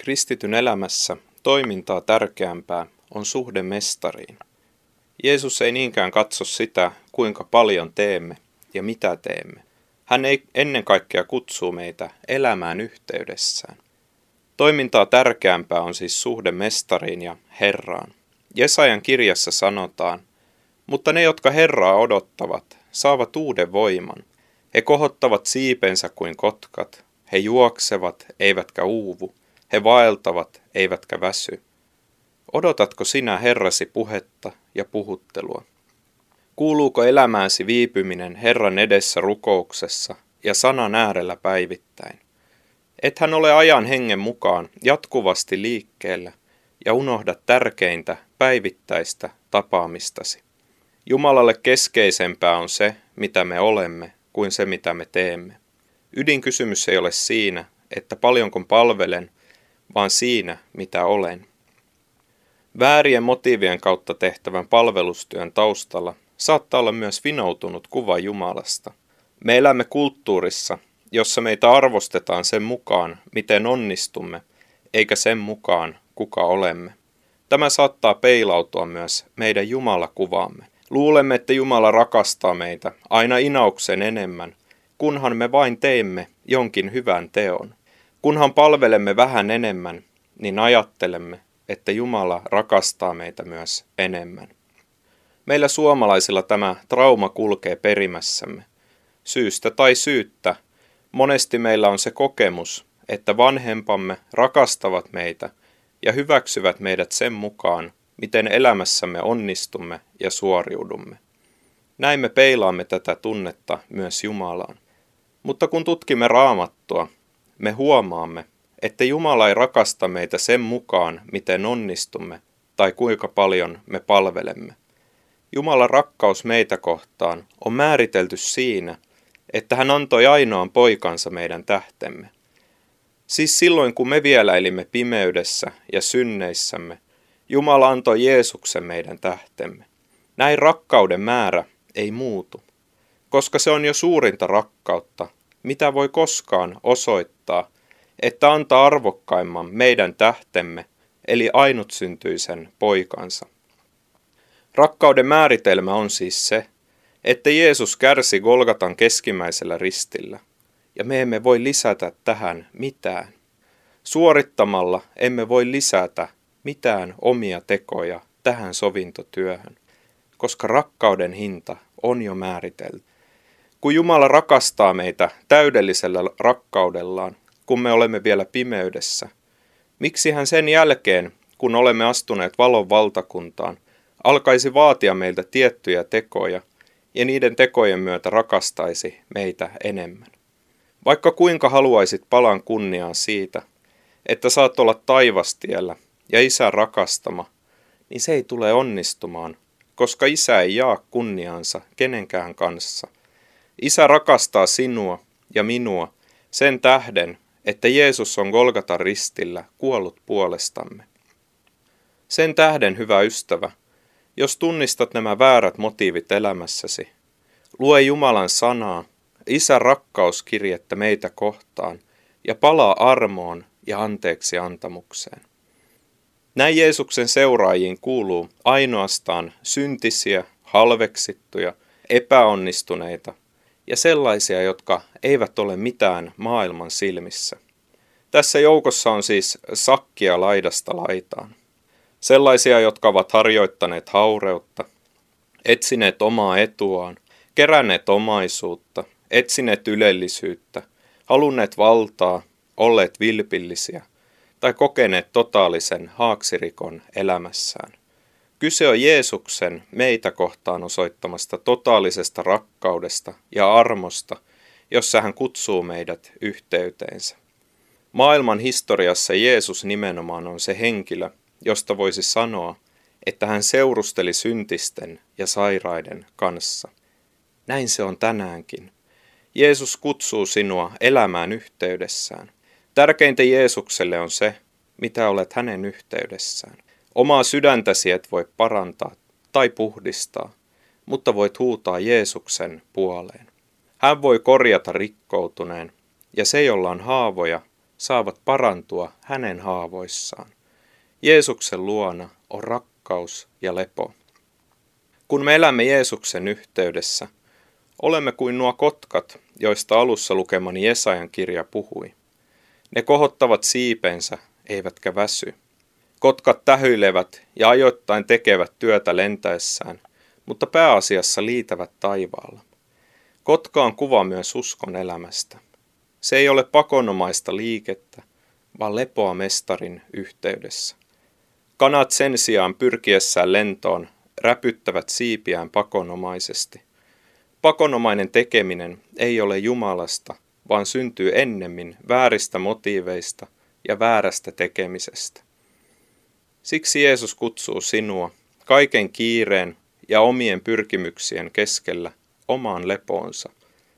Kristityn elämässä toimintaa tärkeämpää on suhde mestariin. Jeesus ei niinkään katso sitä, kuinka paljon teemme ja mitä teemme. Hän ei ennen kaikkea kutsuu meitä elämään yhteydessään. Toimintaa tärkeämpää on siis suhde mestariin ja Herraan. Jesajan kirjassa sanotaan, mutta ne, jotka Herraa odottavat, saavat uuden voiman. He kohottavat siipensä kuin kotkat. He juoksevat, eivätkä uuvu. He vaeltavat, eivätkä väsy. Odotatko sinä Herrasi puhetta ja puhuttelua? Kuuluuko elämääsi viipyminen Herran edessä rukouksessa ja sanan äärellä päivittäin? Ethän ole ajan hengen mukaan jatkuvasti liikkeellä ja unohda tärkeintä päivittäistä tapaamistasi. Jumalalle keskeisempää on se, mitä me olemme, kuin se, mitä me teemme. Ydinkysymys ei ole siinä, että paljonko palvelen, vaan siinä, mitä olen. Väärien motiivien kautta tehtävän palvelustyön taustalla saattaa olla myös vinoutunut kuva Jumalasta. Me elämme kulttuurissa, jossa meitä arvostetaan sen mukaan, miten onnistumme, eikä sen mukaan, kuka olemme. Tämä saattaa peilautua myös meidän Jumala-kuvaamme. Luulemme, että Jumala rakastaa meitä aina inauksen enemmän, kunhan me vain teemme jonkin hyvän teon. Kunhan palvelemme vähän enemmän, niin ajattelemme, että Jumala rakastaa meitä myös enemmän. Meillä suomalaisilla tämä trauma kulkee perimässämme. Syystä tai syyttä, monesti meillä on se kokemus, että vanhempamme rakastavat meitä ja hyväksyvät meidät sen mukaan, miten elämässämme onnistumme ja suoriudumme. Näin me peilaamme tätä tunnetta myös Jumalaan. Mutta kun tutkimme Raamattua, me huomaamme, että Jumala ei rakasta meitä sen mukaan, miten onnistumme tai kuinka paljon me palvelemme. Jumalan rakkaus meitä kohtaan on määritelty siinä, että hän antoi ainoan poikansa meidän tähtemme. Siis silloin, kun me vielä elimme pimeydessä ja synneissämme, Jumala antoi Jeesuksen meidän tähtemme. Näin rakkauden määrä ei muutu, koska se on jo suurinta rakkautta, mitä voi koskaan osoittaa, että antaa arvokkaimman meidän tähtemme, eli ainutsyntyisen poikansa. Rakkauden määritelmä on siis se, että Jeesus kärsi Golgatan keskimmäisellä ristillä, ja me emme voi lisätä tähän mitään. Suorittamalla emme voi lisätä mitään omia tekoja tähän sovintotyöhön, koska rakkauden hinta on jo määritelty. Kun Jumala rakastaa meitä täydellisellä rakkaudellaan, kun me olemme vielä pimeydessä, miksi hän sen jälkeen, kun olemme astuneet valon valtakuntaan, alkaisi vaatia meiltä tiettyjä tekoja ja niiden tekojen myötä rakastaisi meitä enemmän? Vaikka kuinka haluaisit palan kunniaa siitä, että saat olla taivastiellä ja Isän rakastama, niin se ei tule onnistumaan, koska Isä ei jaa kunniaansa kenenkään kanssa. Isä rakastaa sinua ja minua sen tähden, että Jeesus on Golgatan ristillä kuollut puolestamme. Sen tähden, hyvä ystävä, jos tunnistat nämä väärät motiivit elämässäsi, lue Jumalan sanaa, Isän rakkauskirjettä meitä kohtaan ja palaa armoon ja anteeksi antamukseen. Näin Jeesuksen seuraajiin kuuluu ainoastaan syntisiä, halveksittuja, epäonnistuneita ja sellaisia, jotka eivät ole mitään maailman silmissä. Tässä joukossa on siis sakkia laidasta laitaan. Sellaisia, jotka ovat harjoittaneet haureutta, etsineet omaa etuaan, keränneet omaisuutta, etsineet ylellisyyttä, halunneet valtaa, olleet vilpillisiä tai kokeneet totaalisen haaksirikon elämässään. Kyse on Jeesuksen meitä kohtaan osoittamasta totaalisesta rakkaudesta ja armosta, jossa hän kutsuu meidät yhteyteensä. Maailman historiassa Jeesus nimenomaan on se henkilö, josta voisi sanoa, että hän seurusteli syntisten ja sairaiden kanssa. Näin se on tänäänkin. Jeesus kutsuu sinua elämään yhteydessään. Tärkeintä Jeesukselle on se, mitä olet hänen yhteydessään. Omaa sydäntäsi et voi parantaa tai puhdistaa, mutta voit huutaa Jeesuksen puoleen. Hän voi korjata rikkoutuneen, ja se, jolla on haavoja, saavat parantua hänen haavoissaan. Jeesuksen luona on rakkaus ja lepo. Kun me elämme Jeesuksen yhteydessä, olemme kuin nuo kotkat, joista alussa lukemani Jesajan kirja puhui. Ne kohottavat siipensä, eivätkä väsy. Kotkat tähyilevät ja ajoittain tekevät työtä lentäessään, mutta pääasiassa liitävät taivaalla. Kotka on kuva myös uskon elämästä. Se ei ole pakonomaista liikettä, vaan lepoa mestarin yhteydessä. Kanat sen sijaan pyrkiessään lentoon räpyttävät siipiään pakonomaisesti. Pakonomainen tekeminen ei ole Jumalasta, vaan syntyy ennemmin vääristä motiiveista ja väärästä tekemisestä. Siksi Jeesus kutsuu sinua kaiken kiireen ja omien pyrkimyksien keskellä omaan lepoonsa.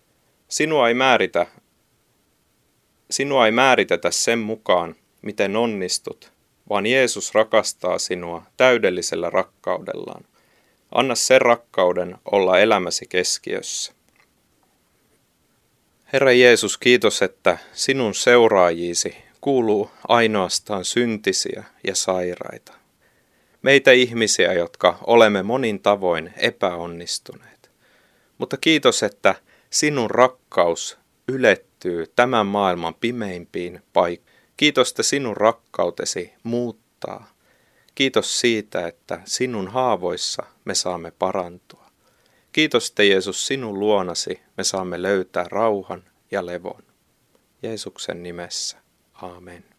Sinua ei määritetä sen mukaan, miten onnistut, vaan Jeesus rakastaa sinua täydellisellä rakkaudellaan. Anna sen rakkauden olla elämäsi keskiössä. Herra Jeesus, kiitos, että sinun seuraajiisi kuuluu ainoastaan syntisiä ja sairaita. Meitä ihmisiä, jotka olemme monin tavoin epäonnistuneet. Mutta kiitos, että sinun rakkaus ylettyy tämän maailman pimeimpiin paikkoihin. Kiitos, että sinun rakkautesi muuttaa. Kiitos siitä, että sinun haavoissa me saamme parantua. Kiitos, että Jeesus, sinun luonasi me saamme löytää rauhan ja levon. Jeesuksen nimessä. Aamen.